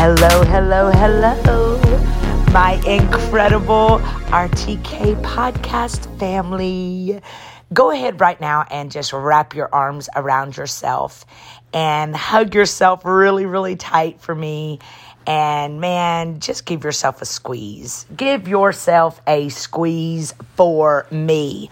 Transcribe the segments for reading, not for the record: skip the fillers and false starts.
Hello, hello, hello, my incredible RTK podcast family. Go ahead right now and just wrap your arms around yourself and hug yourself really, really tight for me. And man, just give yourself a squeeze. Give yourself a squeeze for me.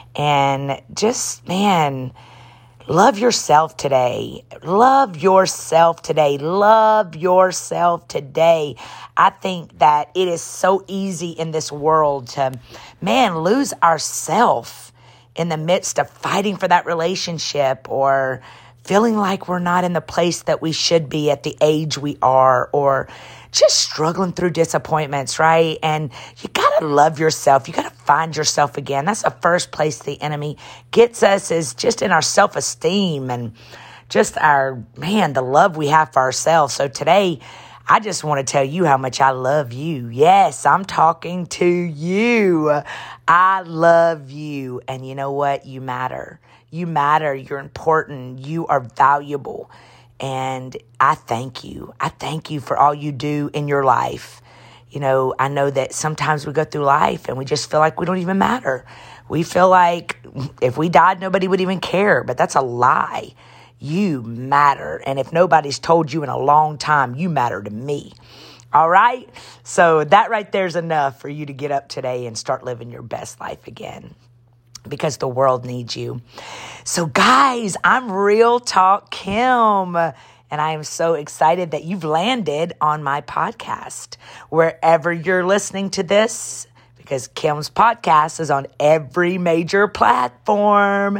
And just, man, love yourself today. Love yourself today. Love yourself today. I think that it is so easy in this world to, lose ourself in the midst of fighting for that relationship or feeling like we're not in the place that we should be at the age we are, or just struggling through disappointments, right? And you got to love yourself. You got to find yourself again. That's the first place the enemy gets us, is just in our self-esteem and just the love we have for ourselves. So today, I just want to tell you how much I love you. Yes, I'm talking to you. I love you. And you know what? You matter. You matter. You're important. You are valuable. And I thank you. I thank you for all you do in your life. You know, I know that sometimes we go through life and we just feel like we don't even matter. We feel like if we died, nobody would even care. But that's a lie. You matter. And if nobody's told you in a long time, you matter to me. All right? So that right there is enough for you to get up today and start living your best life again, because the world needs you. So guys, I'm Real Talk Kim, and I am so excited that you've landed on my podcast. Wherever you're listening to this, because Kim's podcast is on every major platform,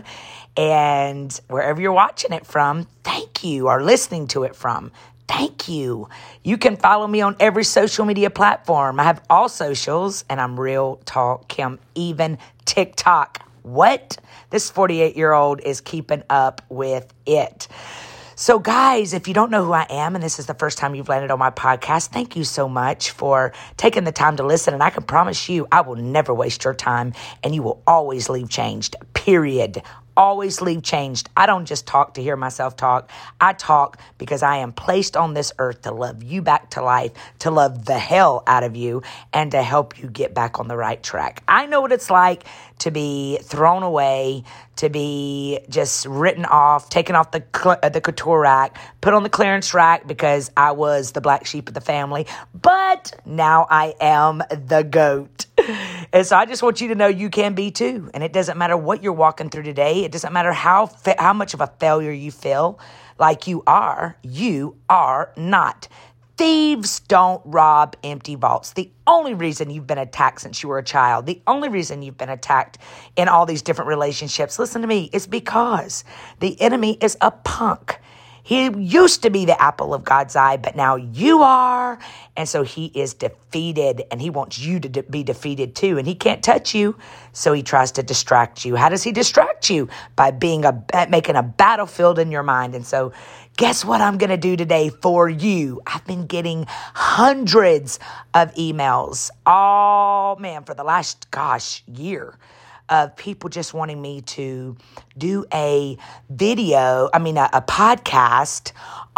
and wherever you're watching it from, thank you, or listening to it from, thank you. You can follow me on every social media platform. I have all socials, and I'm Real Talk Kim, even TikTok. What? This 48-year-old is keeping up with it. So guys, if you don't know who I am and this is the first time you've landed on my podcast, thank you so much for taking the time to listen. And I can promise you, I will never waste your time, and you will always leave changed, period. Always leave changed. I don't just talk to hear myself talk. I talk because I am placed on this earth to love you back to life, to love the hell out of you, and to help you get back on the right track. I know what it's like to be thrown away, to be just written off, taken off the couture rack, put on the clearance rack because I was the black sheep of the family. But now I am the GOAT. And so I just want you to know you can be too. And it doesn't matter what you're walking through today. It doesn't matter how much of a failure you feel like you are not. Thieves don't rob empty vaults. The only reason you've been attacked since you were a child, the only reason you've been attacked in all these different relationships, listen to me, is because the enemy is a punk. He used to be the apple of God's eye, but now you are. And so he is defeated, and he wants you to be defeated too. And he can't touch you, so he tries to distract you. How does he distract you? By making a battlefield in your mind. And so guess what I'm going to do today for you? I've been getting hundreds of emails, for the last, year, of people just wanting me to do a podcast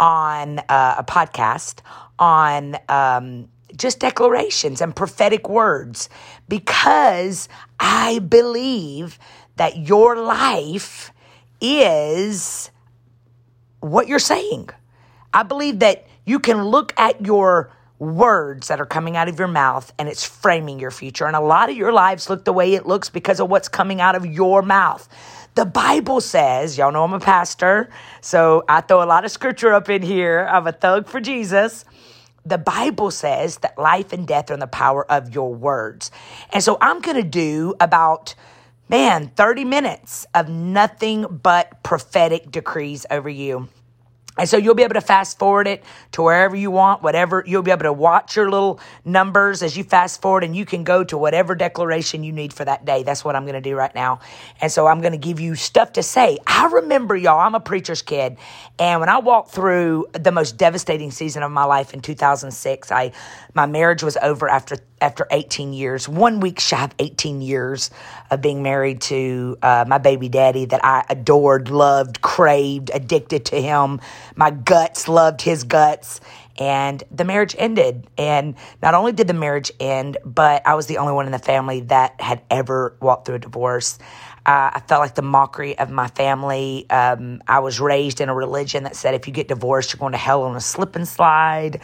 on just declarations and prophetic words, because I believe that your life is what you're saying. I believe that you can look at your words that are coming out of your mouth, and it's framing your future. And a lot of your lives look the way it looks because of what's coming out of your mouth. The Bible says, y'all know I'm a pastor, so I throw a lot of scripture up in here. I'm a thug for Jesus. The Bible says that life and death are in the power of your words. And so I'm going to do about 30 minutes of nothing but prophetic decrees over you. And so you'll be able to fast forward it to wherever you want, whatever. You'll be able to watch your little numbers as you fast forward, and you can go to whatever declaration you need for that day. That's what I'm going to do right now. And so I'm going to give you stuff to say. I remember, y'all, I'm a preacher's kid. And when I walked through the most devastating season of my life in 2006, my marriage was over after 18 years, 1 week shy of 18 years of being married to my baby daddy that I adored, loved, craved, addicted to him. My guts loved his guts. And the marriage ended. And not only did the marriage end, but I was the only one in the family that had ever walked through a divorce. I felt like the mockery of my family. I was raised in a religion that said if you get divorced, you're going to hell on a slip and slide.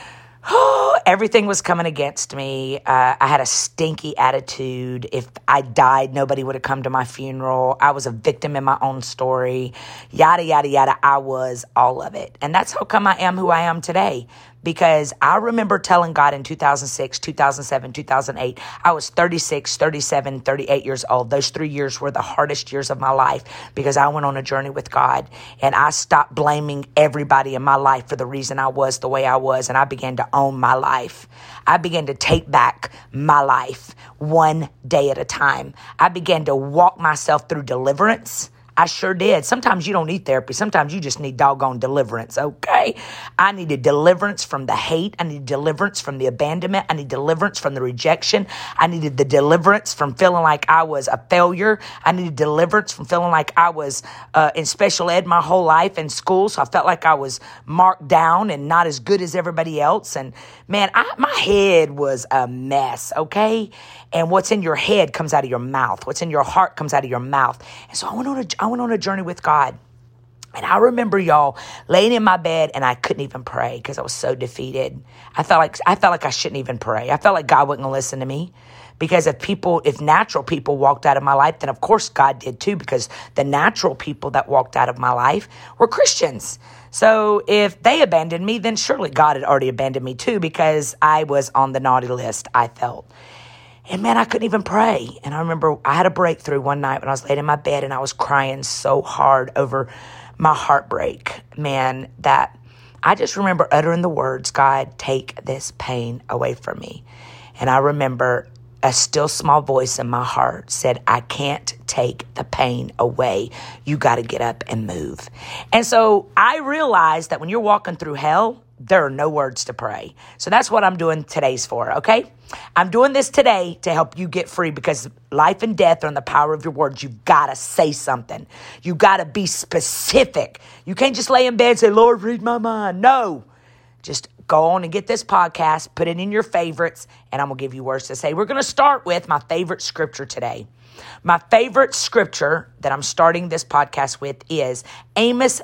Everything was coming against me. I had a stinky attitude. If I died, nobody would have come to my funeral. I was a victim in my own story. Yada, yada, yada. I was all of it. And that's how come I am who I am today. Because I remember telling God in 2006, 2007, 2008, I was 36, 37, 38 years old. Those 3 years were the hardest years of my life because I went on a journey with God and I stopped blaming everybody in my life for the reason I was the way I was. And I began to own my life. I began to take back my life one day at a time. I began to walk myself through deliverance. I sure did. Sometimes you don't need therapy. Sometimes you just need doggone deliverance, okay? I needed deliverance from the hate. I needed deliverance from the abandonment. I needed deliverance from the rejection. I needed the deliverance from feeling like I was a failure. I needed deliverance from feeling like I was in special ed my whole life in school, so I felt like I was marked down and not as good as everybody else. And man, my head was a mess, okay? And what's in your head comes out of your mouth. What's in your heart comes out of your mouth. And so I went on a journey with God. And I remember, y'all, laying in my bed and I couldn't even pray because I was so defeated. I felt like I shouldn't even pray. I felt like God wasn't going to listen to me. Because if natural people walked out of my life, then of course God did too, because the natural people that walked out of my life were Christians. So if they abandoned me, then surely God had already abandoned me too, because I was on the naughty list, I felt. And man, I couldn't even pray. And I remember I had a breakthrough one night when I was laying in my bed and I was crying so hard over my heartbreak, man, that I just remember uttering the words, God, take this pain away from me. And I remember a still small voice in my heart said, I can't take the pain away. You got to get up and move. And so I realized that when you're walking through hell, there are no words to pray. So that's what I'm doing today's for, okay? I'm doing this today to help you get free, because life and death are in the power of your words. You got to say something. You got to be specific. You can't just lay in bed and say, Lord, read my mind. No, just go on and get this podcast, put it in your favorites, and I'm going to give you words to say. We're going to start with my favorite scripture today. My favorite scripture that I'm starting this podcast with is Amos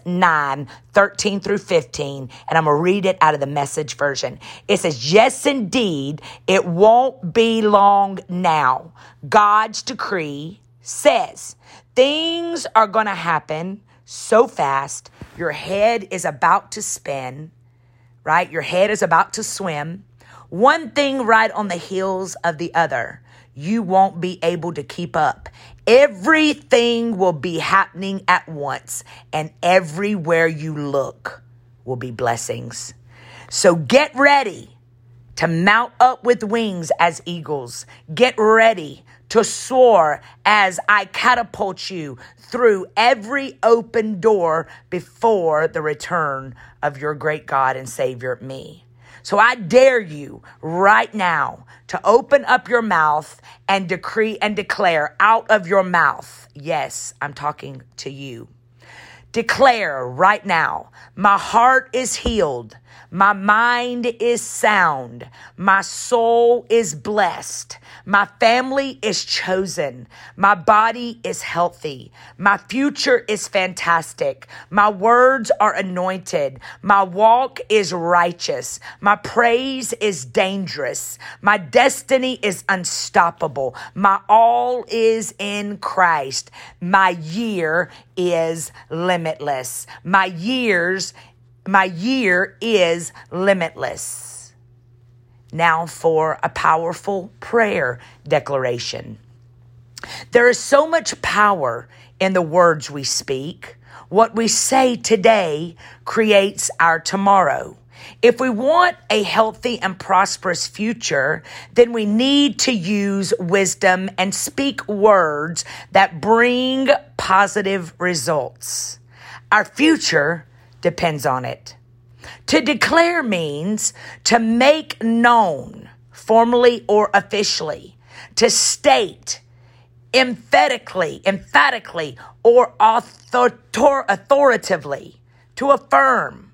9:13 through 15, and I'm going to read it out of the Message version. It says, yes, indeed, it won't be long now. God's decree says things are going to happen so fast, your head is about to spin, right? Your head is about to swim. One thing right on the heels of the other. You won't be able to keep up. Everything will be happening at once, and everywhere you look will be blessings. So get ready to mount up with wings as eagles. Get ready to soar as I catapult you through every open door before the return of your great God and Savior, me. So I dare you right now to open up your mouth and decree and declare out of your mouth. Yes, I'm talking to you. Declare right now, my heart is healed. My mind is sound. My soul is blessed. My family is chosen. My body is healthy. My future is fantastic. My words are anointed. My walk is righteous. My praise is dangerous. My destiny is unstoppable. My all is in Christ. My year is limitless. My year is limitless. Now for a powerful prayer declaration. There is so much power in the words we speak. What we say today creates our tomorrow. If we want a healthy and prosperous future, then we need to use wisdom and speak words that bring positive results. Our future depends on it. To declare means to make known, formally or officially, to state emphatically, or authoritatively, to affirm,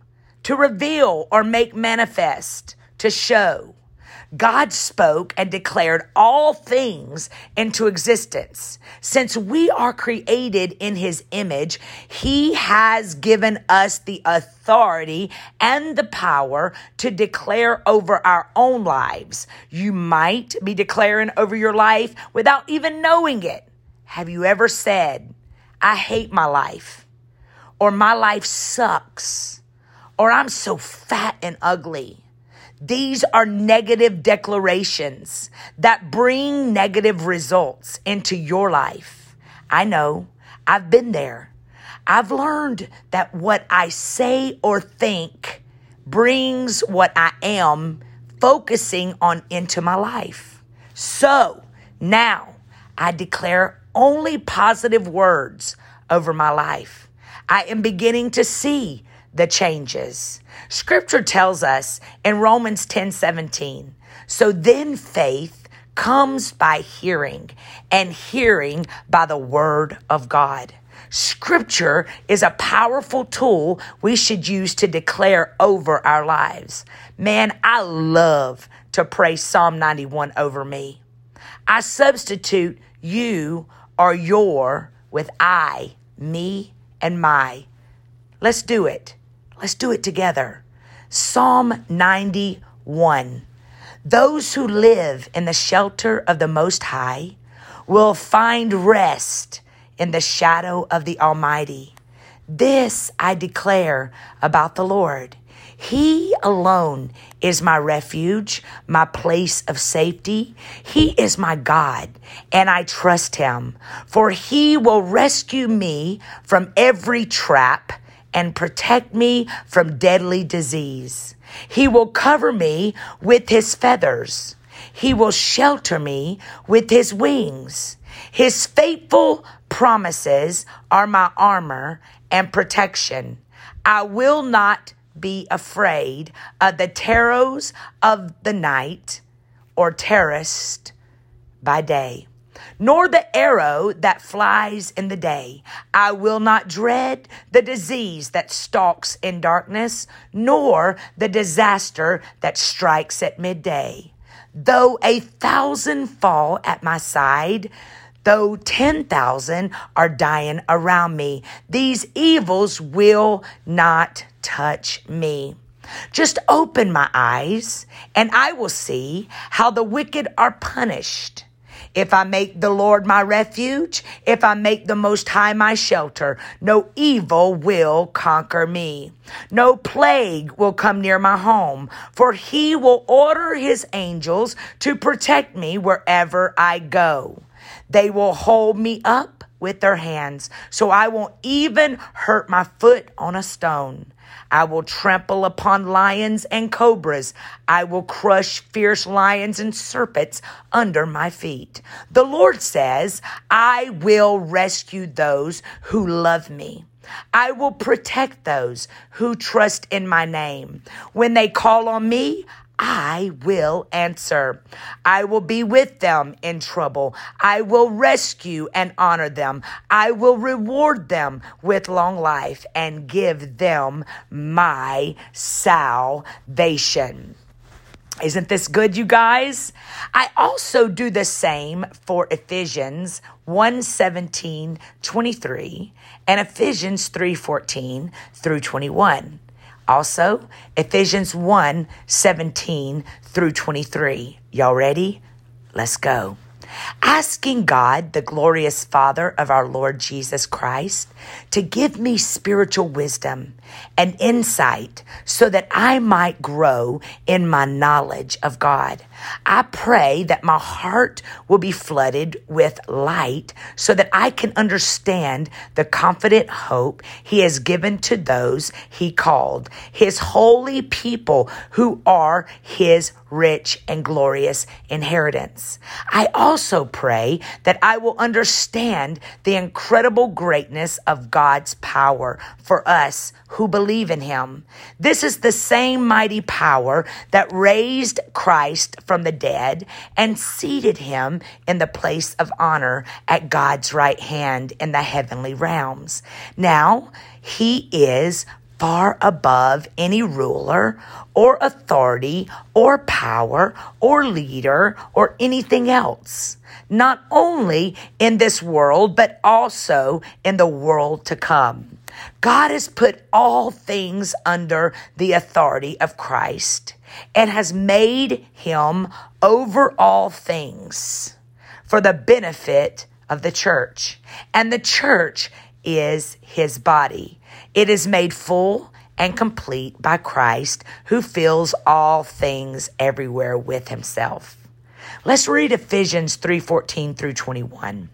to reveal or make manifest, to show. God spoke and declared all things into existence. Since we are created in his image, he has given us the authority and the power to declare over our own lives. You might be declaring over your life without even knowing it. Have you ever said, I hate my life, or my life sucks, or I'm so fat and ugly? These are negative declarations that bring negative results into your life. I know, I've been there. I've learned that what I say or think brings what I am focusing on into my life. So now I declare only positive words over my life. I am beginning to see the changes. Scripture tells us in Romans 10:17, so then faith comes by hearing, and hearing by the word of God. Scripture is a powerful tool we should use to declare over our lives. Man, I love to pray Psalm 91 over me. I substitute you or your with I, me, and my. Let's do it. Let's do it together. Psalm 91. Those who live in the shelter of the Most High will find rest in the shadow of the Almighty. This I declare about the Lord. He alone is my refuge, my place of safety. He is my God, and I trust him, for he will rescue me from every trap and protect me from deadly disease. He will cover me with his feathers. He will shelter me with his wings. His faithful promises are my armor and protection. I will not be afraid of the terrors of the night or terrorist by day, nor the arrow that flies in the day. I will not dread the disease that stalks in darkness, nor the disaster that strikes at midday. Though 1,000 fall at my side, though 10,000 are dying around me, these evils will not touch me. Just open my eyes, and I will see how the wicked are punished. If I make the Lord my refuge, if I make the Most High my shelter, no evil will conquer me. No plague will come near my home, for he will order his angels to protect me wherever I go. They will hold me up with their hands, so I won't even hurt my foot on a stone. I will trample upon lions and cobras. I will crush fierce lions and serpents under my feet. The Lord says, I will rescue those who love me. I will protect those who trust in my name. When they call on me, I will answer. I will be with them in trouble. I will rescue and honor them. I will reward them with long life and give them my salvation. Isn't this good, you guys? I also do the same for Ephesians 1:17-23 and Ephesians 3:14 through 21. Also, Ephesians 1:17-23. Y'all ready? Let's go. Asking God, the glorious Father of our Lord Jesus Christ, to give me spiritual wisdom and insight so that I might grow in my knowledge of God. I pray that my heart will be flooded with light so that I can understand the confident hope he has given to those he called, his holy people who are his rich and glorious inheritance. I also pray that I will understand the incredible greatness of God's power for us who believe in him. This is the same mighty power that raised Christ from the dead and seated him in the place of honor at God's right hand in the heavenly realms. Now he is far above any ruler or authority or power or leader or anything else, not only in this world, but also in the world to come. God has put all things under the authority of Christ and has made him over all things for the benefit of the church. And the church is his body. It is made full and complete by Christ, who fills all things everywhere with himself. Let's read Ephesians 3:14 through 21.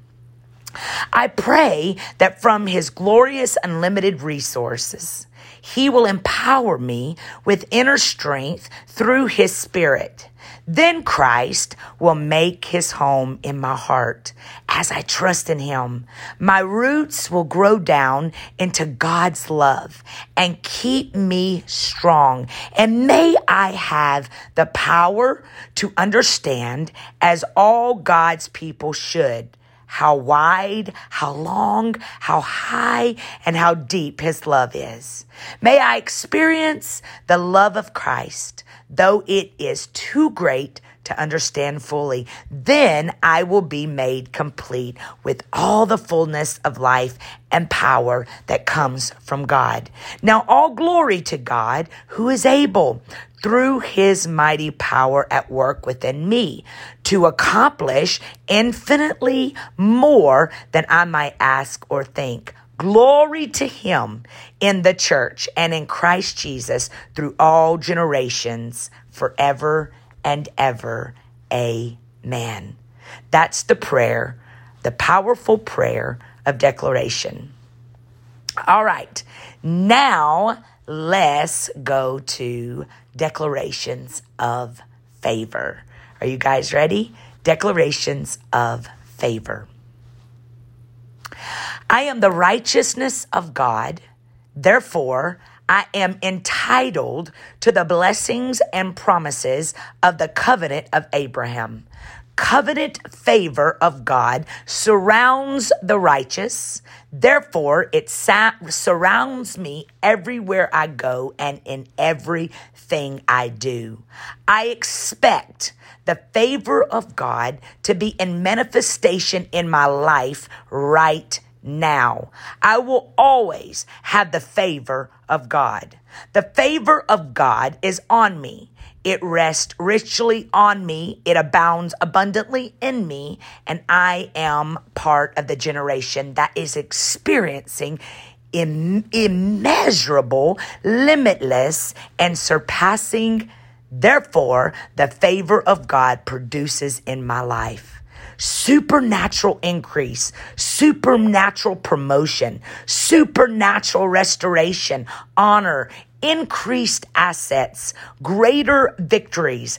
I pray that from his glorious unlimited resources, he will empower me with inner strength through his Spirit. Then Christ will make his home in my heart as I trust in him. My roots will grow down into God's love and keep me strong. And may I have the power to understand, as all God's people should, how wide, how long, how high, and how deep his love is. May I experience the love of Christ, though it is too great to understand fully. Then I will be made complete with all the fullness of life and power that comes from God. Now all glory to God, who is able, through his mighty power at work within me, to accomplish infinitely more than I might ask or think. Glory to him in the church and in Christ Jesus through all generations, forever and ever. Amen. That's the prayer, the powerful prayer of declaration. All right, now let's go to declarations of favor. Are you guys ready? Declarations of favor. I am the righteousness of God. Therefore, I am entitled to the blessings and promises of the covenant of Abraham. Covenant favor of God surrounds the righteous. Therefore, it surrounds me everywhere I go and in everything I do. I expect the favor of God to be in manifestation in my life right now. I will always have the favor of God. The favor of God is on me. It rests richly on me. It abounds abundantly in me. And I am part of the generation that is experiencing immeasurable, limitless, and surpassing. Therefore, the favor of God produces in my life supernatural increase, supernatural promotion, supernatural restoration, honor, increased assets, greater victories,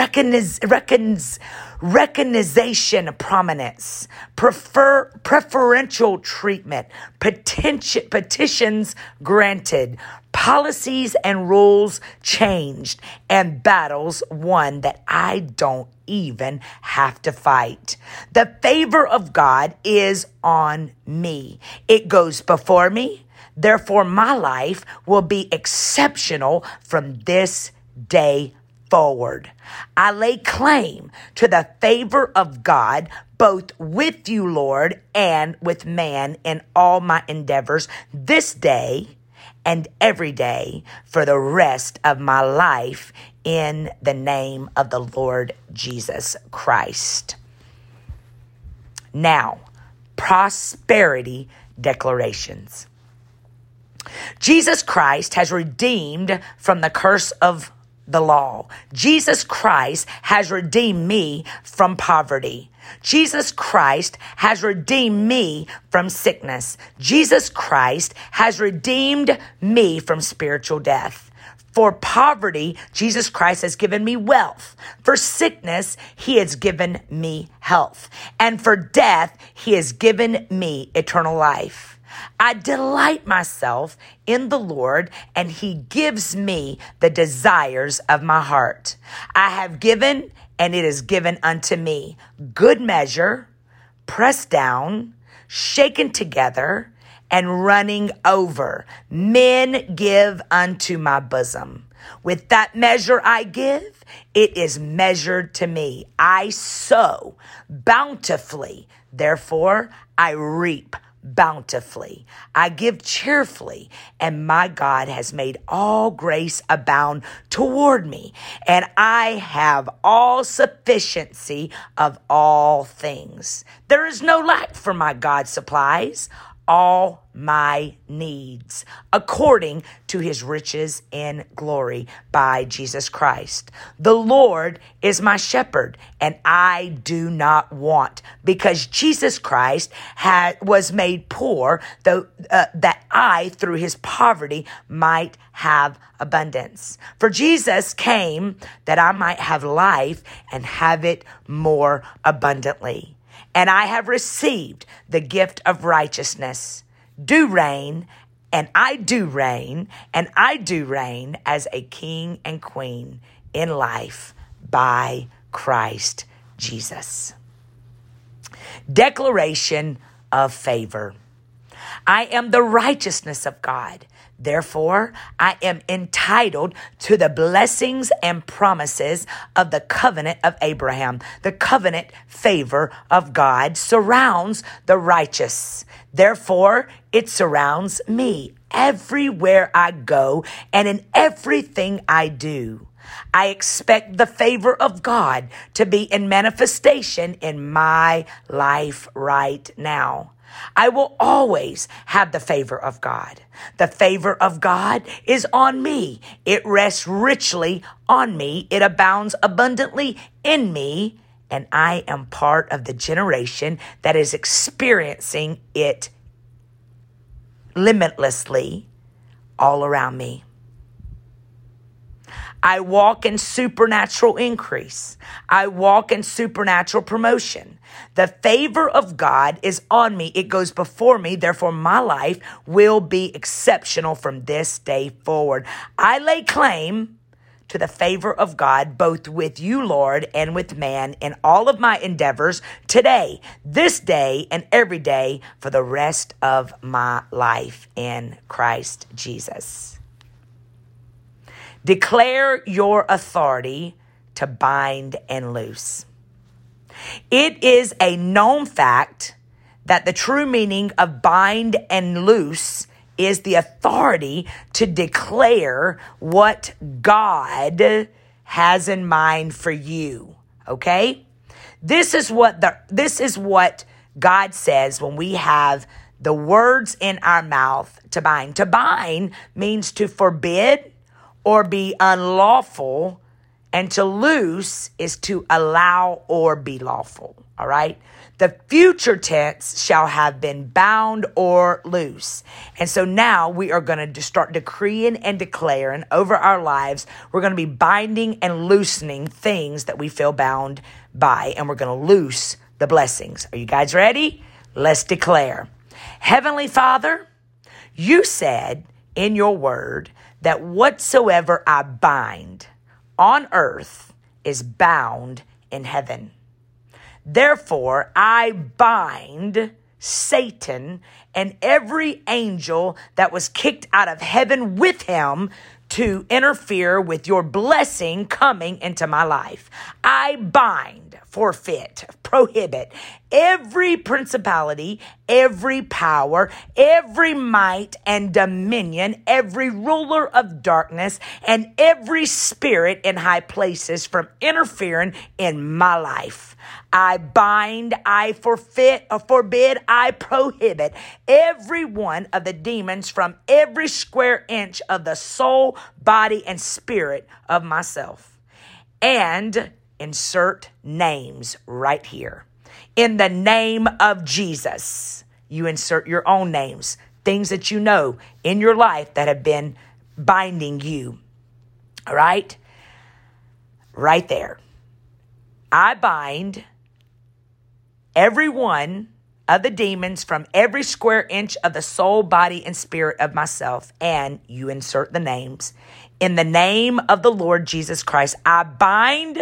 recognition, prominence, preferential treatment, petitions granted, policies and rules changed, and battles won that I don't even have to fight. The favor of God is on me. It goes before me. Therefore, my life will be exceptional from this day forward. I lay claim to the favor of God, both with you, Lord, and with man in all my endeavors this day and every day for the rest of my life, in the name of the Lord Jesus Christ. Now, prosperity declarations. Jesus Christ has redeemed from the curse of the law. Jesus Christ has redeemed me from poverty. Jesus Christ has redeemed me from sickness. Jesus Christ has redeemed me from spiritual death. For poverty, Jesus Christ has given me wealth. For sickness, he has given me health. And for death, he has given me eternal life. I delight myself in the Lord, and he gives me the desires of my heart. I have given, and it is given unto me. Good measure, pressed down, shaken together, and running over. Men give unto my bosom. With that measure I give, it is measured to me. I sow bountifully, therefore I reap bountifully. I give cheerfully, and my God has made all grace abound toward me, and I have all sufficiency of all things. There is no lack, for my God supplies all my needs according to his riches in glory by Jesus Christ. The Lord is my shepherd, and I do not want, because Jesus Christ was made poor, that I through his poverty might have abundance. For Jesus came that I might have life and have it more abundantly. And I have received the gift of righteousness, do reign, and I do reign, and I do reign as a king and queen in life by Christ Jesus. Declaration of favor. I am the righteousness of God. Therefore, I am entitled to the blessings and promises of the covenant of Abraham. The covenant favor of God surrounds the righteous. Therefore, it surrounds me everywhere I go and in everything I do. I expect the favor of God to be in manifestation in my life right now. I will always have the favor of God. The favor of God is on me. It rests richly on me. It abounds abundantly in me. And I am part of the generation that is experiencing it limitlessly all around me. I walk in supernatural increase. I walk in supernatural promotion. The favor of God is on me. It goes before me. Therefore, my life will be exceptional from this day forward. I lay claim to the favor of God, both with you, Lord, and with man in all of my endeavors today, this day, and every day for the rest of my life in Christ Jesus. Declare your authority to bind and loose. It is a known fact that the true meaning of bind and loose is the authority to declare what God has in mind for you. Okay? This is what God says when we have the words in our mouth to bind. To bind means to forbid or be unlawful, and to loose is to allow or be lawful, all right? The future tense shall have been bound or loose. And so now we are going to start decreeing and declaring over our lives. We're going to be binding and loosening things that we feel bound by, and we're going to loose the blessings. Are you guys ready? Let's declare. Heavenly Father, you said in your word that whatsoever I bind on earth is bound in heaven. Therefore, I bind Satan and every angel that was kicked out of heaven with him to interfere with your blessing coming into my life. I bind, forfeit, prohibit every principality, every power, every might and dominion, every ruler of darkness, and every spirit in high places from interfering in my life. I bind, I forfeit, forbid, I prohibit every one of the demons from every square inch of the soul, body, and spirit of myself. And insert names right here. In the name of Jesus, you insert your own names, things that you know in your life that have been binding you. All right? Right there. I bind every one of the demons from every square inch of the soul, body, and spirit of myself. And you insert the names. In the name of the Lord Jesus Christ, I bind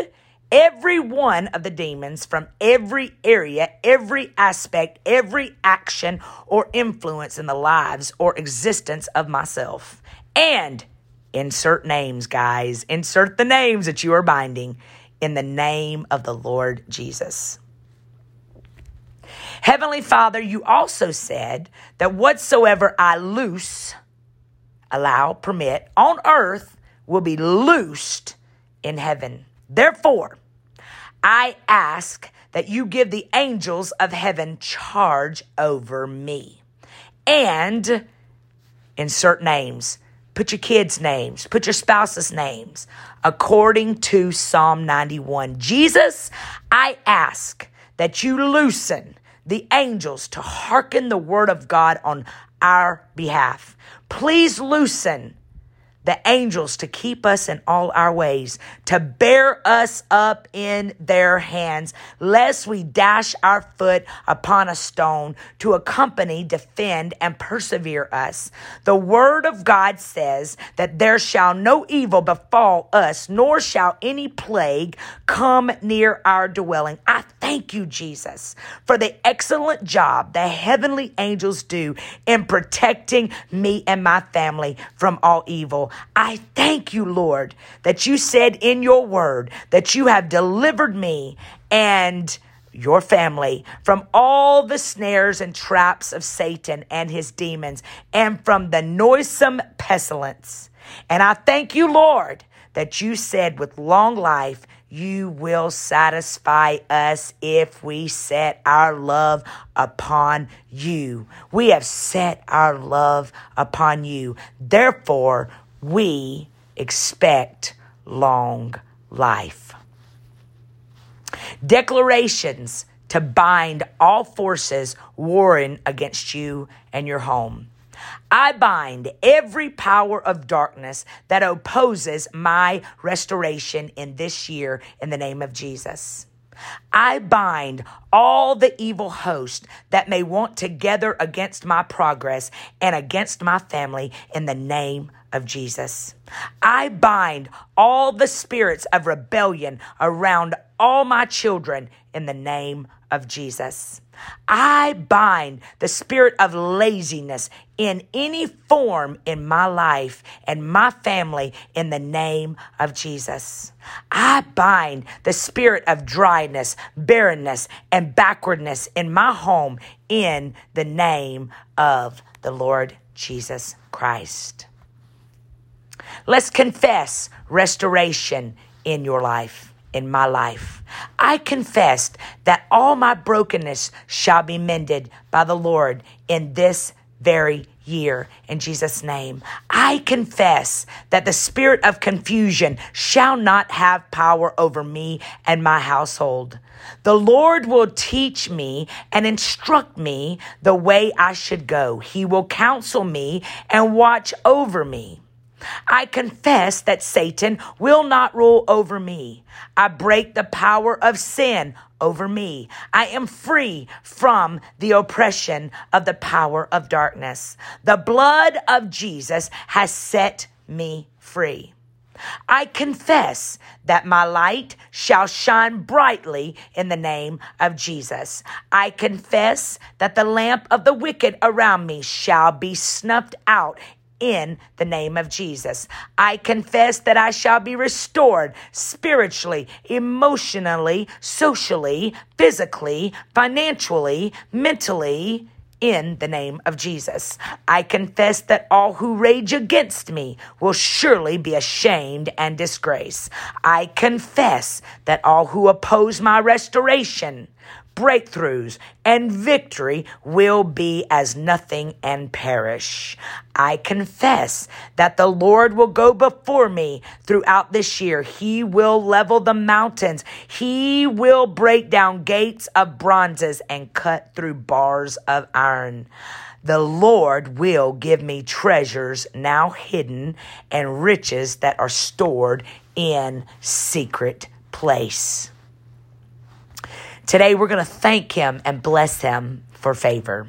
every one of the demons from every area, every aspect, every action or influence in the lives or existence of myself. And insert names, guys. Insert the names that you are binding in the name of the Lord Jesus. Heavenly Father, you also said that whatsoever I loose, allow, permit on earth will be loosed in heaven. Therefore, I ask that you give the angels of heaven charge over me. And insert names. Put your kids' names. Put your spouse's names. According to Psalm 91. Jesus, I ask that you loosen the angels to hearken the word of God on our behalf. Please loosen the angels to keep us in all our ways, to bear us up in their hands, lest we dash our foot upon a stone, to accompany, defend, and persevere us. The word of God says that there shall no evil befall us, nor shall any plague come near our dwelling. I thank you, Jesus, for the excellent job the heavenly angels do in protecting me and my family from all evil. I thank you, Lord, that you said in your word that you have delivered me and your family from all the snares and traps of Satan and his demons and from the noisome pestilence. And I thank you, Lord, that you said with long life, you will satisfy us if we set our love upon you. We have set our love upon you. Therefore, we expect long life. Declarations to bind all forces warring against you and your home. I bind every power of darkness that opposes my restoration in this year in the name of Jesus. I bind all the evil hosts that may want to gather against my progress and against my family in the name of Jesus. I bind all the spirits of rebellion around all my children in the name of Jesus. I bind the spirit of laziness in any form in my life and my family in the name of Jesus. I bind the spirit of dryness, barrenness, and backwardness in my home in the name of the Lord Jesus Christ. Let's confess restoration in your life. In my life, I confessed that all my brokenness shall be mended by the Lord in this very year. In Jesus' name, I confess that the spirit of confusion shall not have power over me and my household. The Lord will teach me and instruct me the way I should go. He will counsel me and watch over me. I confess that Satan will not rule over me. I break the power of sin over me. I am free from the oppression of the power of darkness. The blood of Jesus has set me free. I confess that my light shall shine brightly in the name of Jesus. I confess that the lamp of the wicked around me shall be snuffed out in the name of Jesus. I confess that I shall be restored spiritually, emotionally, socially, physically, financially, mentally, in the name of Jesus. I confess that all who rage against me will surely be ashamed and disgraced. I confess that all who oppose my restoration, breakthroughs, and victory will be as nothing and perish. I confess that the Lord will go before me throughout this year. He will level the mountains. He will break down gates of bronzes and cut through bars of iron. The Lord will give me treasures now hidden and riches that are stored in secret place. Today, we're going to thank him and bless him for favor.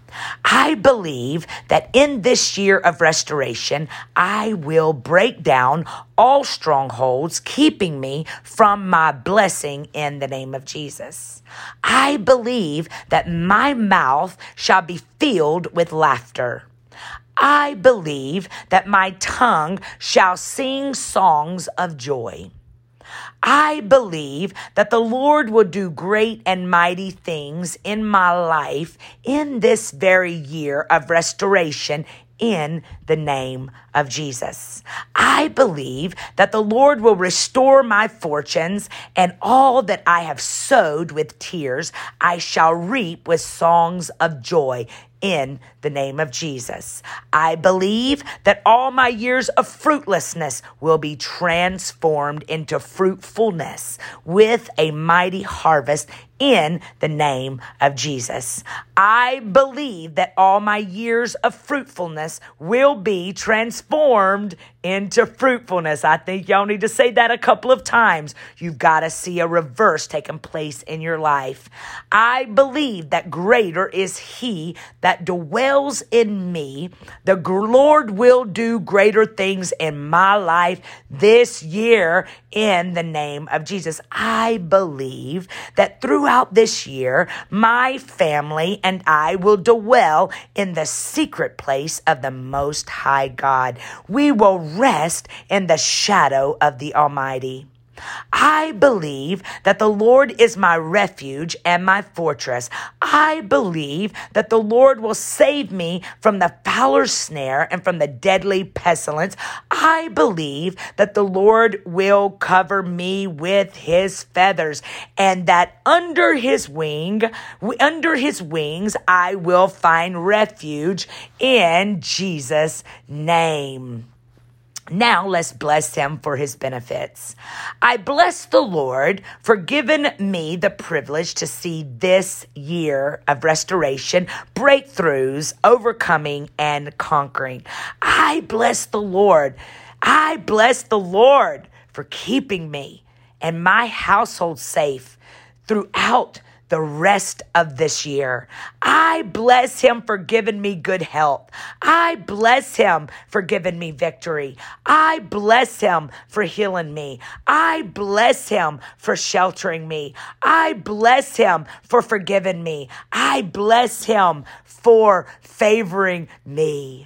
I believe that in this year of restoration, I will break down all strongholds keeping me from my blessing in the name of Jesus. I believe that my mouth shall be filled with laughter. I believe that my tongue shall sing songs of joy. I believe that the Lord will do great and mighty things in my life in this very year of restoration in the name of Jesus. I believe that the Lord will restore my fortunes, and all that I have sowed with tears, I shall reap with songs of joy in the name of Jesus. I believe that all my years of fruitlessness will be transformed into fruitfulness with a mighty harvest in the name of Jesus. I believe that all my years of fruitfulness will be transformed into fruitfulness. I think y'all need to say that a couple of times. You've got to see a reverse taking place in your life. I believe that greater is He that dwells in me. The Lord will do greater things in my life this year in the name of Jesus. I believe that throughout this year, my family and I will dwell in the secret place of the Most High God. We will rest in the shadow of the Almighty. I believe that the Lord is my refuge and my fortress. I believe that the Lord will save me from the fowler's snare and from the deadly pestilence. I believe that the Lord will cover me with His feathers, and that under His wings, I will find refuge in Jesus' name. Now let's bless Him for His benefits. I bless the Lord for giving me the privilege to see this year of restoration, breakthroughs, overcoming, and conquering. I bless the Lord. I bless the Lord for keeping me and my household safe throughout the rest of this year. I bless Him for giving me good health. I bless Him for giving me victory. I bless Him for healing me. I bless Him for sheltering me. I bless Him for forgiving me. I bless Him for favoring me.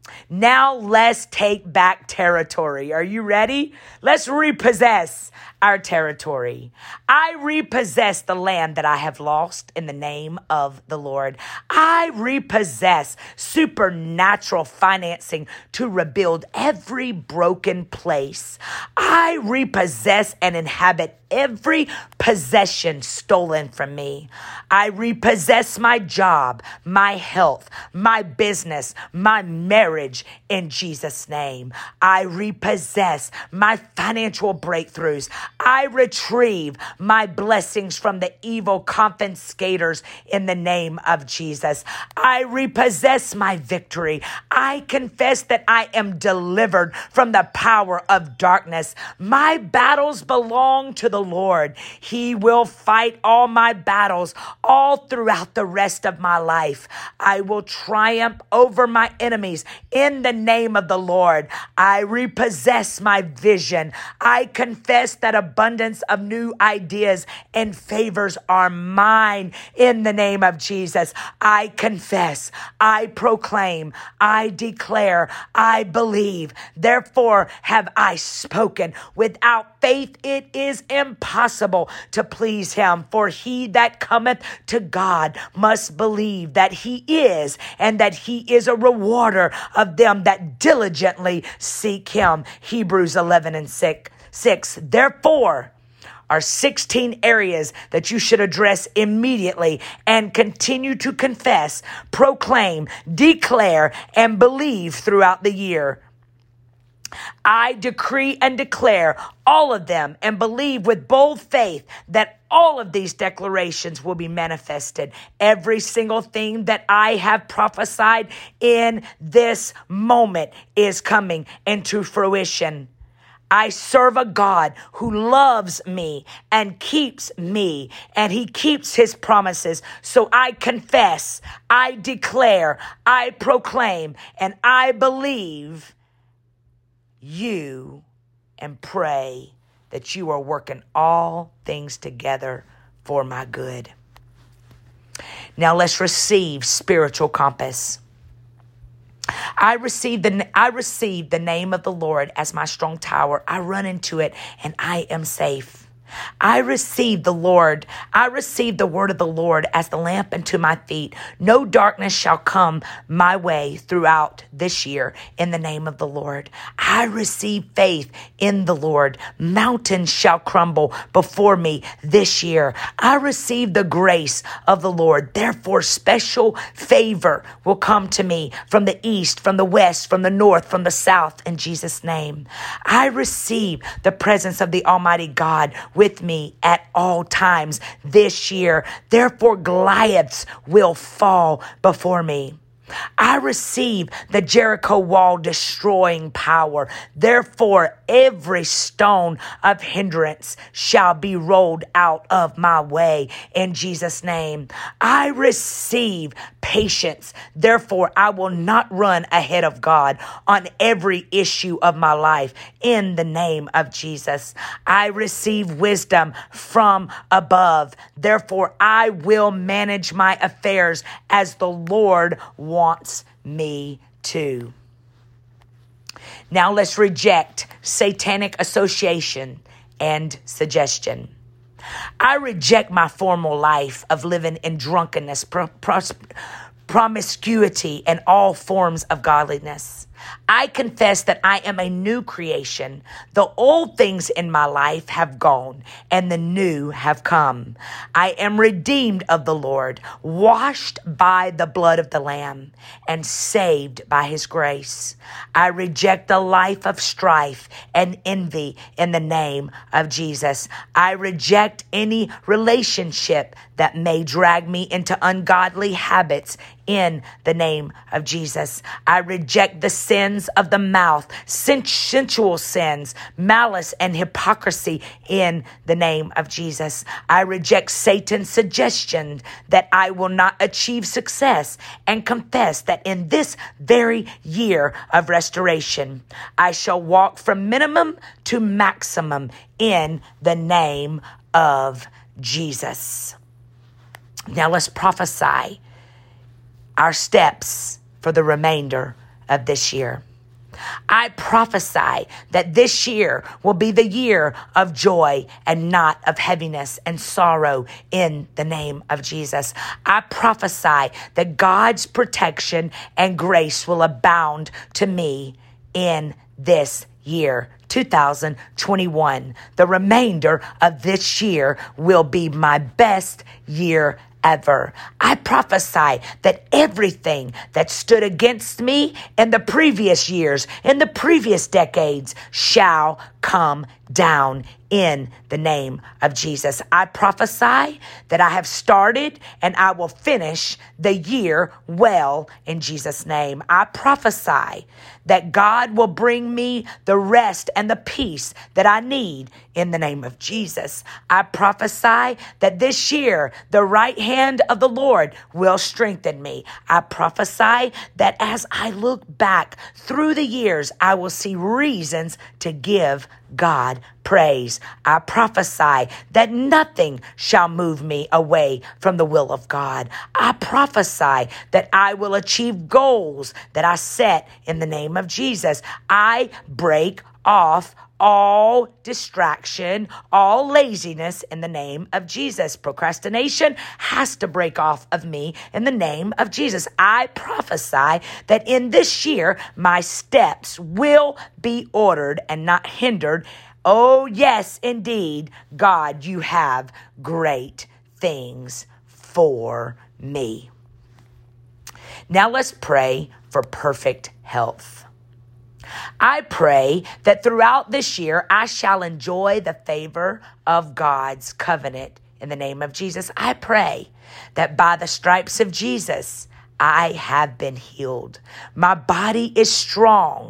Now let's take back territory. Are you ready? Let's repossess our territory. I repossess the land that I have lost in the name of the Lord. I repossess supernatural financing to rebuild every broken place. I repossess and inhabit every possession stolen from me. I repossess my job, my health, my business, my marriage in Jesus' name. I repossess my financial breakthroughs. I retrieve my blessings from the evil confiscators in the name of Jesus. I repossess my victory. I confess that I am delivered from the power of darkness. My battles belong to the Lord. He will fight all my battles all throughout the rest of my life. I will triumph over my enemies in the name of the Lord. I repossess my vision. I confess that abundance of new ideas and favors are mine in the name of Jesus. I confess, I proclaim, I declare, I believe. Therefore have I spoken. Without faith it is impossible to please Him. For he that cometh to God must believe that He is, and that He is a rewarder of them that diligently seek Him. Hebrews 11:6. Therefore are 16 areas that you should address immediately and continue to confess, proclaim, declare, and believe throughout the year. I decree and declare all of them and believe with bold faith that all of these declarations will be manifested. Every single thing that I have prophesied in this moment is coming into fruition. I serve a God who loves me and keeps me, and he keeps his promises. So I confess, I declare, I proclaim, and I believe you and pray that you are working all things together for my good. Now let's receive spiritual compass. I receive the name of the Lord as my strong tower. I run into it and I am safe. I receive the word of the Lord as the lamp unto my feet. No darkness shall come my way throughout this year in the name of the Lord. I receive faith in the Lord. Mountains shall crumble before me this year. I receive the grace of the Lord. Therefore, special favor will come to me from the east, from the west, from the north, from the south, in Jesus' name. I receive the presence of the Almighty God with me at all times this year. Therefore, Goliaths will fall before me. I receive the Jericho wall destroying power. Therefore, every stone of hindrance shall be rolled out of my way in Jesus' name. I receive patience. Therefore, I will not run ahead of God on every issue of my life in the name of Jesus. I receive wisdom from above. Therefore, I will manage my affairs as the Lord wants me to. Now let's reject satanic association and suggestion. I reject my former life of living in drunkenness, promiscuity, and all forms of godliness. I confess that I am a new creation. The old things in my life have gone and the new have come. I am redeemed of the Lord, washed by the blood of the Lamb, and saved by his grace. I reject the life of strife and envy in the name of Jesus. I reject any relationship that may drag me into ungodly habits in the name of Jesus. I reject the sins of the mouth, sensual sins, malice, and hypocrisy in the name of Jesus. I reject Satan's suggestion that I will not achieve success and confess that in this very year of restoration, I shall walk from minimum to maximum in the name of Jesus. Now let's prophesy our steps for the remainder of this year. I prophesy that this year will be the year of joy and not of heaviness and sorrow in the name of Jesus. I prophesy that God's protection and grace will abound to me in this year, 2021. The remainder of this year will be my best year ever. I prophesy that everything that stood against me in the previous years, in the previous decades, shall come down in the name of Jesus. I prophesy that I have started and I will finish the year well in Jesus' name. I prophesy that God will bring me the rest and the peace that I need in the name of Jesus. I prophesy that this year the right hand of the Lord will strengthen me. I prophesy that as I look back through the years, I will see reasons to give God praise. I prophesy that nothing shall move me away from the will of God. I prophesy that I will achieve goals that I set in the name of Jesus. I break off all distraction, all laziness in the name of Jesus. Procrastination has to break off of me in the name of Jesus. I prophesy that in this year, my steps will be ordered and not hindered. Oh, yes, indeed, God, you have great things for me. Now let's pray for perfect health. I pray that throughout this year, I shall enjoy the favor of God's covenant in the name of Jesus. I pray that by the stripes of Jesus, I have been healed. My body is strong.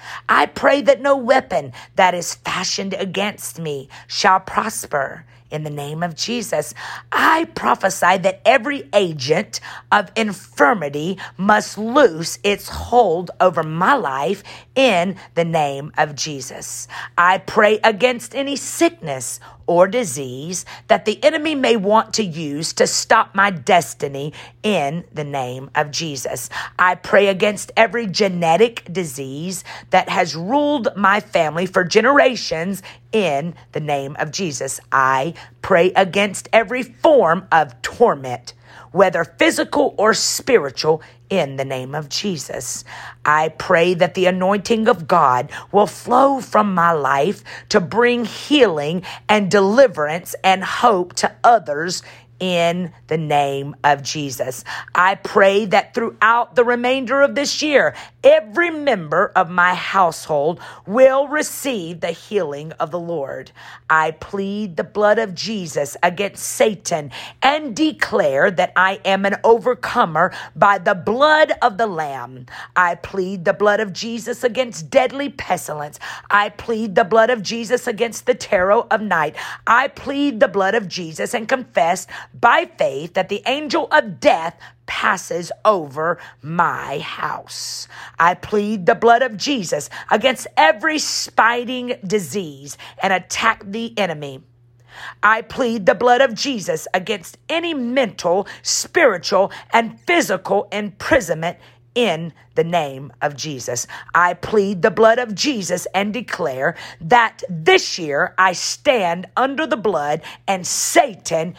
I pray that no weapon that is fashioned against me shall prosper. In the name of Jesus, I prophesy that every agent of infirmity must loose its hold over my life in the name of Jesus. I pray against any sickness or disease that the enemy may want to use to stop my destiny in the name of Jesus. I pray against every genetic disease that has ruled my family for generations in the name of Jesus. I pray against every form of torment, whether physical or spiritual, in the name of Jesus. I pray that the anointing of God will flow from my life to bring healing and deliverance and hope to others in the name of Jesus. I pray that throughout the remainder of this year, every member of my household will receive the healing of the Lord. I plead the blood of Jesus against Satan and declare that I am an overcomer by the blood of the Lamb. I plead the blood of Jesus against deadly pestilence. I plead the blood of Jesus against the terror of night. I plead the blood of Jesus and confess by faith that the angel of death passes over my house. I plead the blood of Jesus against every spiting disease and attack the enemy. I plead the blood of Jesus against any mental, spiritual, and physical imprisonment in the name of Jesus. I plead the blood of Jesus and declare that this year I stand under the blood and Satan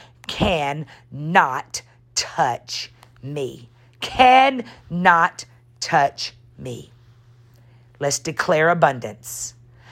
cannot touch me. Cannot touch me. Let's declare abundance.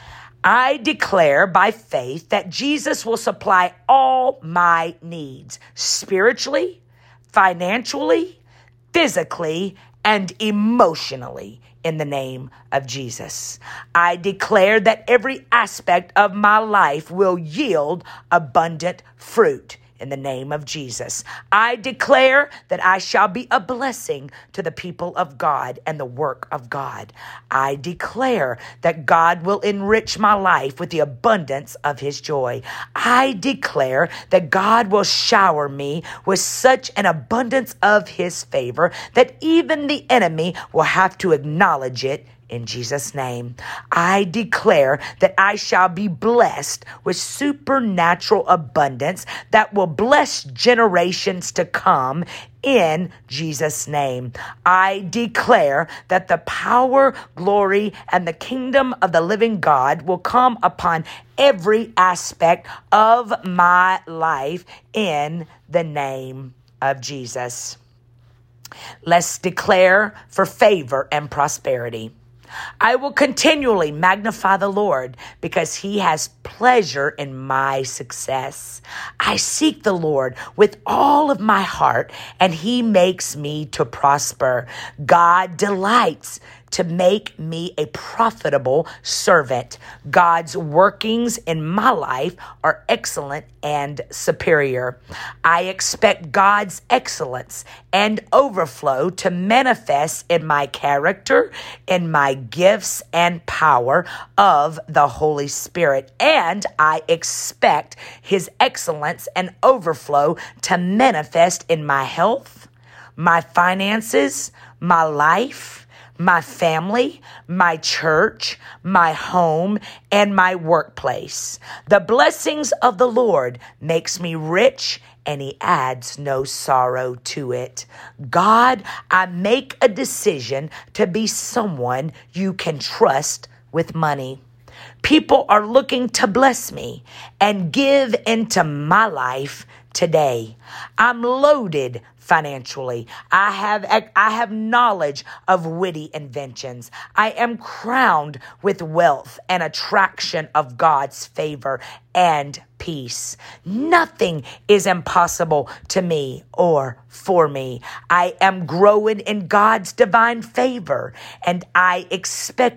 I declare by faith that Jesus will supply all my needs spiritually, financially, physically, and emotionally in the name of Jesus. I declare that every aspect of my life will yield abundant fruit in the name of Jesus. I declare that I shall be a blessing to the people of God and the work of God. I declare that God will enrich my life with the abundance of his joy. I declare that God will shower me with such an abundance of his favor that even the enemy will have to acknowledge it. In Jesus' name, I declare that I shall be blessed with supernatural abundance that will bless generations to come in Jesus' name. I declare that the power, glory, and the kingdom of the living God will come upon every aspect of my life in the name of Jesus. Let's declare for favor and prosperity. I will continually magnify the Lord because he has pleasure in my success. I seek the Lord with all of my heart, and he makes me to prosper. God delights to make me a profitable servant. God's workings in my life are excellent and superior. I expect God's excellence and overflow to manifest in my character, in my gifts and power of the Holy Spirit. And I expect his excellence and overflow to manifest in my health, my finances, my life, my family, my church, my home, and my workplace. The blessings of the Lord makes me rich, and he adds no sorrow to it. God, I make a decision to be someone you can trust with money. People are looking to bless me and give into my life today. I'm loaded financially. I have knowledge of witty inventions. I am crowned with wealth and attraction of God's favor and peace. Nothing is impossible to me or for me. I am growing in God's divine favor, and I expect it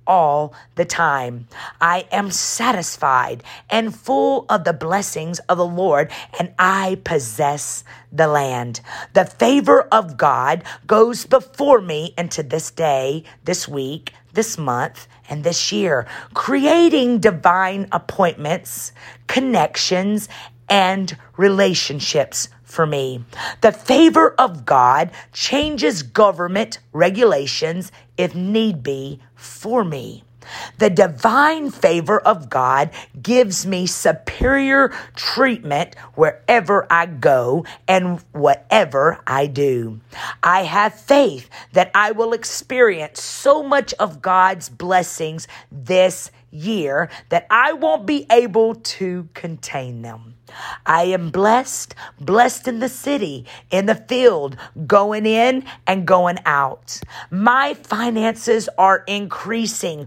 all the time. I am satisfied and full of the blessings of the Lord, and I possess the land. The favor of God goes before me into this day, this week, this month, and this year, creating divine appointments, connections, and relationships for me. The favor of God changes government regulations if need be for me. The divine favor of God gives me superior treatment wherever I go and whatever I do. I have faith that I will experience so much of God's blessings this year that I won't be able to contain them. I am blessed in the city, in the field, going in and going out. My finances are increasing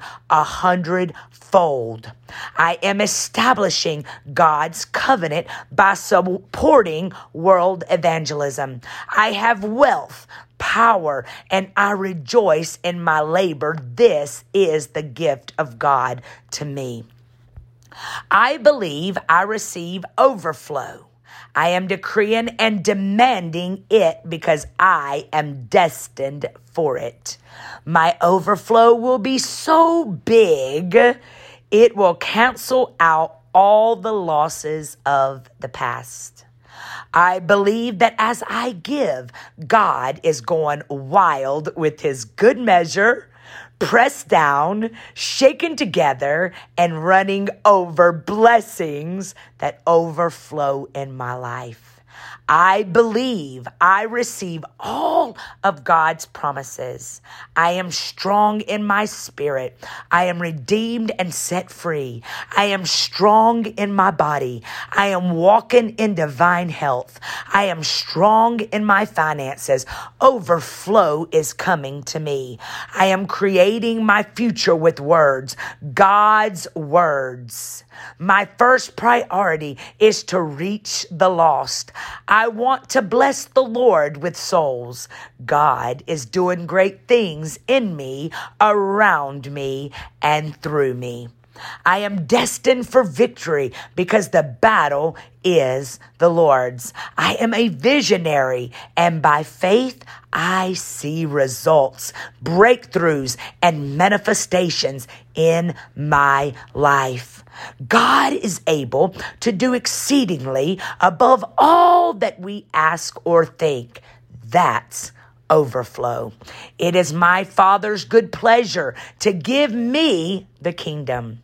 100-fold. I am establishing God's covenant by supporting world evangelism. I have wealth, power, and I rejoice in my labor. This is the gift of God to me. I believe I receive overflow. I am decreeing and demanding it because I am destined for it. My overflow will be so big, it will cancel out all the losses of the past. I believe that as I give, God is going wild with his good measure, pressed down, shaken together, and running over blessings that overflow in my life. I believe I receive all of God's promises. I am strong in my spirit. I am redeemed and set free. I am strong in my body. I am walking in divine health. I am strong in my finances. Overflow is coming to me. I am creating my future with words, God's words. My first priority is to reach the lost. I want to bless the Lord with souls. God is doing great things in me, around me, and through me. I am destined for victory because the battle is the Lord's. I am a visionary, and by faith, I see results, breakthroughs, and manifestations in my life. God is able to do exceedingly above all that we ask or think. That's overflow. It is my Father's good pleasure to give me the kingdom.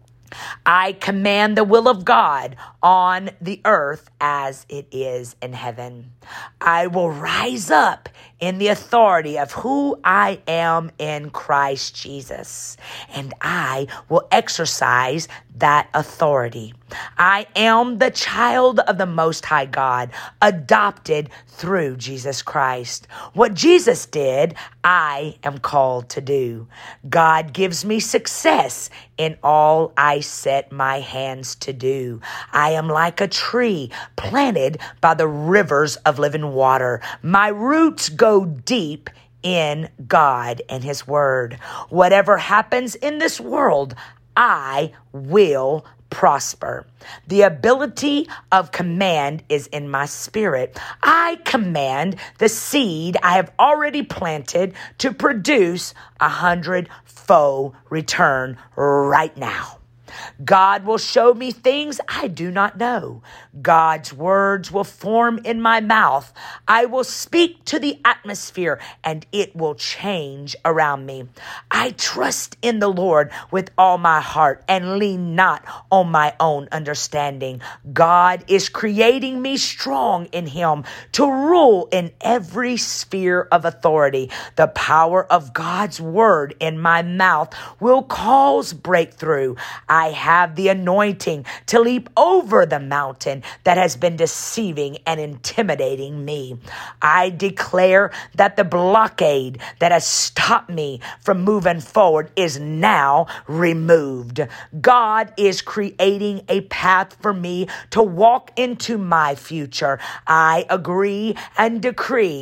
I command the will of God on the earth as it is in heaven. I will rise up in the authority of who I am in Christ Jesus, and I will exercise that authority. I am the child of the Most High God, adopted through Jesus Christ. What Jesus did, I am called to do. God gives me success in all I set my hands to do. I am like a tree planted by the rivers of living water. My roots go deep in God and His Word. Whatever happens in this world, I will prosper. The ability of command is in my spirit. I command the seed I have already planted to produce 100-fold return right now. God will show me things I do not know. God's words will form in my mouth. I will speak to the atmosphere and it will change around me. I trust in the Lord with all my heart and lean not on my own understanding. God is creating me strong in Him to rule in every sphere of authority. The power of God's word in my mouth will cause breakthrough. I have the anointing to leap over the mountain that has been deceiving and intimidating me. I declare that the blockade that has stopped me from moving forward is now removed. God is creating a path for me to walk into my future. I agree and decree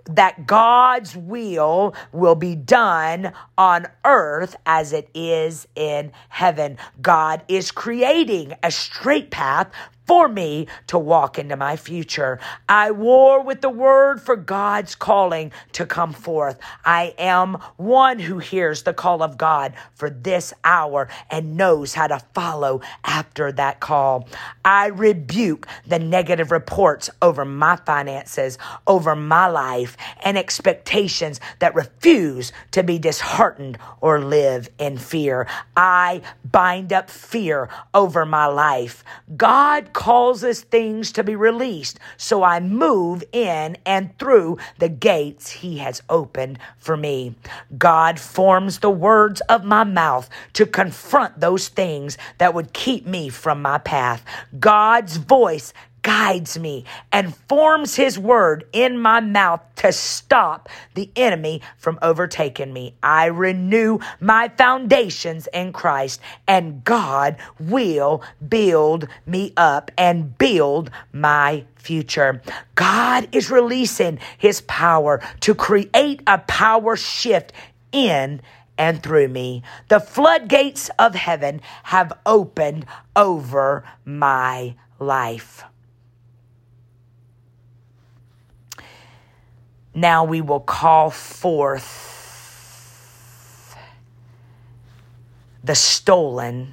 that God's will be done on earth as it is in heaven. God is creating a straight path for me to walk into my future. I war with the word for God's calling to come forth. I am one who hears the call of God for this hour and knows how to follow after that call. I rebuke the negative reports over my finances, over my life, and expectations that refuse to be disheartened or live in fear. I bind up fear over my life. God causes things to be released, so I move in and through the gates he has opened for me. God forms the words of my mouth to confront those things that would keep me from my path. God's voice guides me and forms his word in my mouth to stop the enemy from overtaking me. I renew my foundations in Christ, and God will build me up and build my future. God is releasing his power to create a power shift in and through me. The floodgates of heaven have opened over my life. Now we will call forth the stolen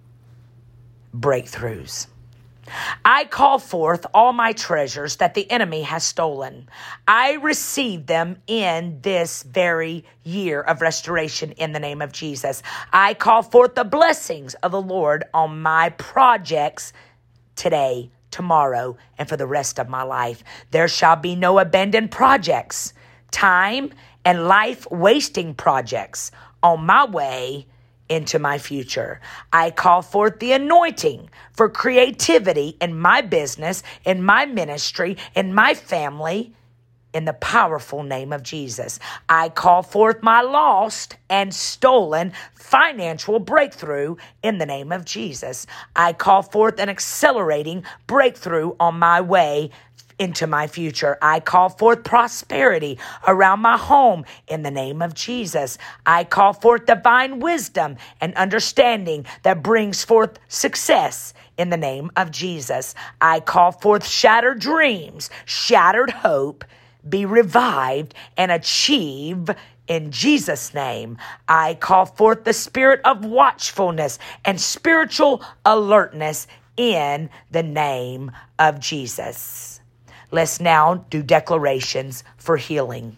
breakthroughs. I call forth all my treasures that the enemy has stolen. I receive them in this very year of restoration in the name of Jesus. I call forth the blessings of the Lord on my projects today, tomorrow, and for the rest of my life. There shall be no abandoned projects, time and life wasting projects on my way into my future. I call forth the anointing for creativity in my business, in my ministry, in my family, in the powerful name of Jesus. I call forth my lost and stolen financial breakthrough in the name of Jesus. I call forth an accelerating breakthrough on my way into my future. I call forth prosperity around my home in the name of Jesus. I call forth divine wisdom and understanding that brings forth success in the name of Jesus. I call forth shattered dreams, shattered hope, be revived and achieve in Jesus' name. I call forth the spirit of watchfulness and spiritual alertness in the name of Jesus. Let's now do declarations for healing.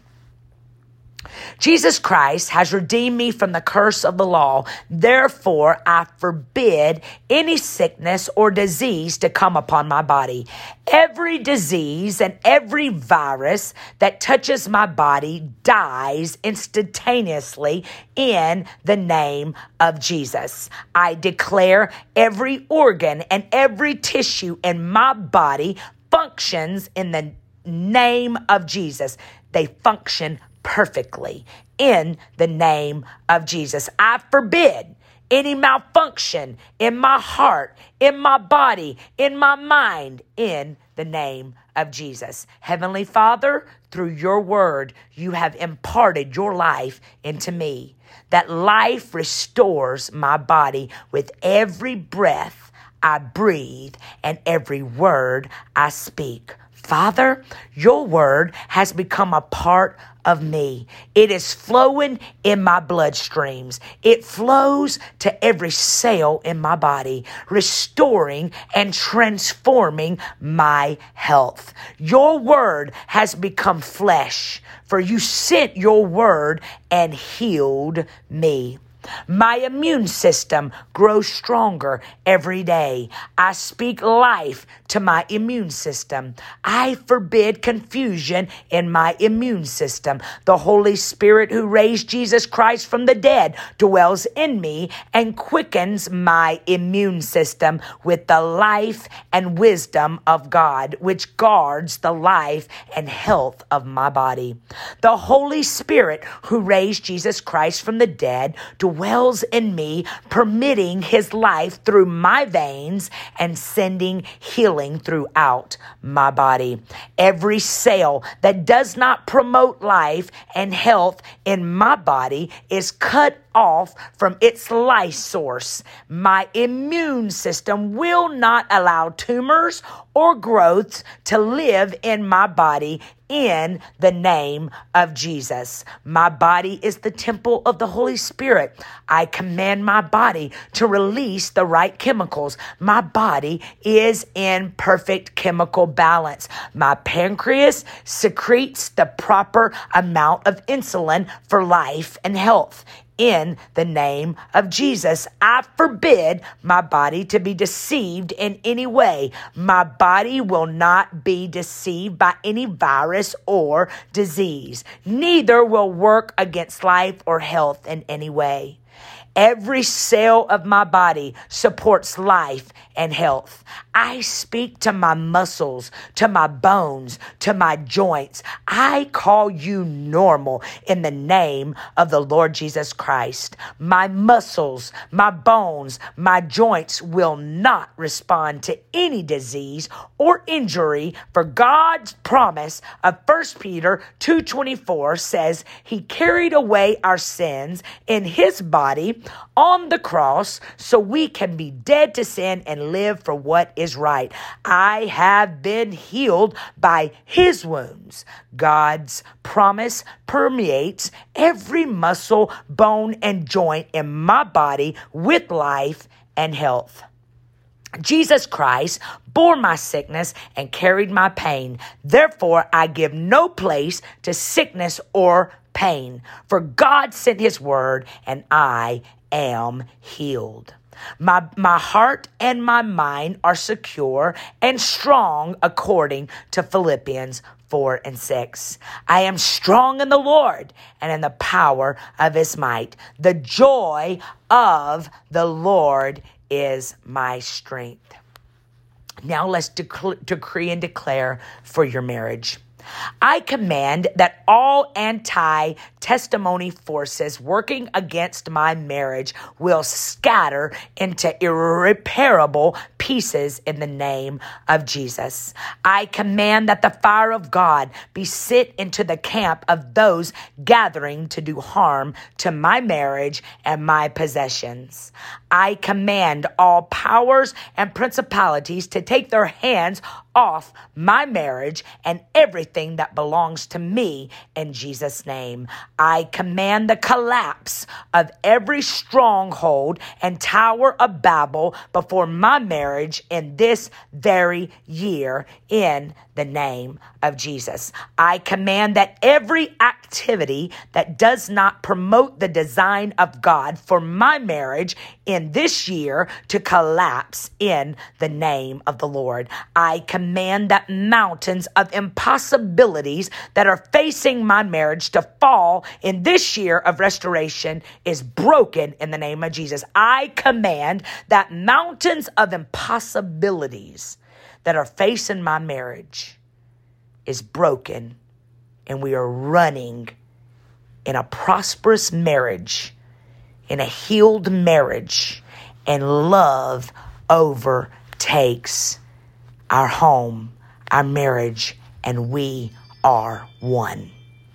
Jesus Christ has redeemed me from the curse of the law. Therefore, I forbid any sickness or disease to come upon my body. Every disease and every virus that touches my body dies instantaneously in the name of Jesus. I declare every organ and every tissue in my body functions in the name of Jesus. They function perfectly in the name of Jesus. I forbid any malfunction in my heart, in my body, in my mind, in the name of Jesus. Heavenly Father, through your word, you have imparted your life into me. That life restores my body with every breath I breathe and every word I speak. Father, your word has become a part of me. It is flowing in my bloodstreams. It flows to every cell in my body, restoring and transforming my health. Your word has become flesh, for you sent your word and healed me. My immune system grows stronger every day. I speak life to my immune system. I forbid confusion in my immune system. The Holy Spirit who raised Jesus Christ from the dead dwells in me and quickens my immune system with the life and wisdom of God, which guards the life and health of my body. The Holy Spirit who raised Jesus Christ from the dead dwells dwells in me, permitting his life through my veins and sending healing throughout my body. Every cell that does not promote life and health in my body is cut off from its life source. My immune system will not allow tumors or growths to live in my body in the name of Jesus. My body is the temple of the Holy Spirit. I command my body to release the right chemicals. My body is in perfect chemical balance. My pancreas secretes the proper amount of insulin for life and health. In the name of Jesus, I forbid my body to be deceived in any way. My body will not be deceived by any virus or disease. Neither will work against life or health in any way. Every cell of my body supports life and health. I speak to my muscles, to my bones, to my joints. I call you normal in the name of the Lord Jesus Christ. My muscles, my bones, my joints will not respond to any disease or injury, for God's promise of 1 Peter 2:24 says he carried away our sins in his body on the cross so we can be dead to sin and live for what is right. I have been healed by his wounds. God's promise permeates every muscle, bone, and joint in my body with life and health. Jesus Christ bore my sickness and carried my pain. Therefore, I give no place to sickness or pain. For God sent his word and I am healed. My heart and my mind are secure and strong according to Philippians 4:6. I am strong in the Lord and in the power of his might. The joy of the Lord is my strength. Now let's decree and declare for your marriage. I command that all anti-testimony forces working against my marriage will scatter into irreparable pieces in the name of Jesus. I command that the fire of God be sent into the camp of those gathering to do harm to my marriage and my possessions. I command all powers and principalities to take their hands off my marriage and everything that belongs to me in Jesus' name. I command the collapse of every stronghold and tower of Babel before my marriage in this very year in the name of Jesus. I command that every activity that does not promote the design of God for my marriage in this year to collapse in the name of the Lord. I command that mountains of impossibilities that are facing my marriage to fall in this year of restoration is broken in the name of Jesus. I command that mountains of impossibilities that are facing my marriage is broken, and we are running in a prosperous marriage, in a healed marriage, and love overtakes our home, our marriage, and we are one.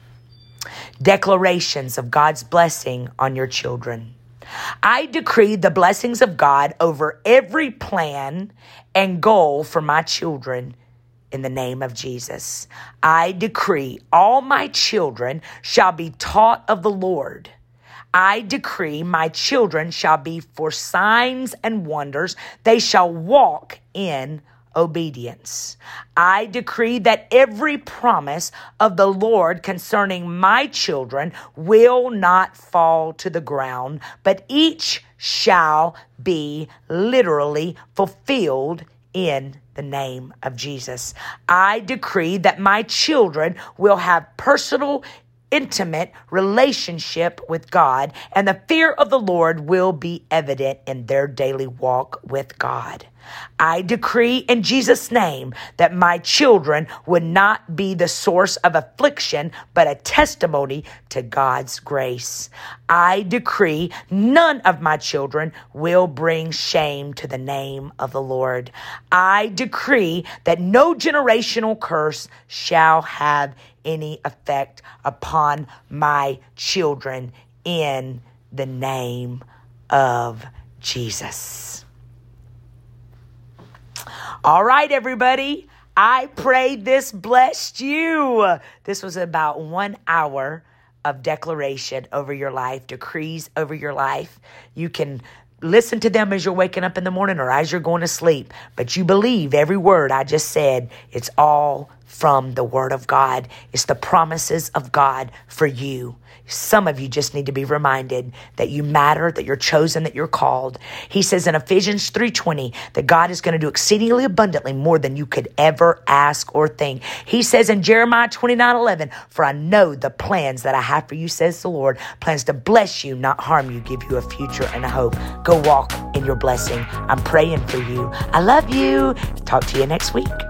Declarations of God's blessing on your children. I decree the blessings of God over every plan and goal for my children in the name of Jesus. I decree all my children shall be taught of the Lord. I decree my children shall be for signs and wonders. They shall walk in obedience. I decree that every promise of the Lord concerning my children will not fall to the ground, but each shall be literally fulfilled in the name of Jesus. I decree that my children will have personal, intimate relationship with God, and the fear of the Lord will be evident in their daily walk with God. I decree in Jesus' name that my children would not be the source of affliction, but a testimony to God's grace. I decree none of my children will bring shame to the name of the Lord. I decree that no generational curse shall have any effect upon my children in the name of Jesus. All right, everybody. I pray this blessed you. This was about 1 hour of declaration over your life, decrees over your life. You can listen to them as you're waking up in the morning or as you're going to sleep, but you believe every word I just said. It's all from the Word of God. It's the promises of God for you. Some of you just need to be reminded that you matter, that you're chosen, that you're called. He says in Ephesians 3:20 that God is going to do exceedingly abundantly more than you could ever ask or think. He says in Jeremiah 29:11, for I know the plans that I have for you, says the Lord, plans to bless you, not harm you, give you a future and a hope. Go walk in your blessing. I'm praying for you. I love you. Talk to you next week.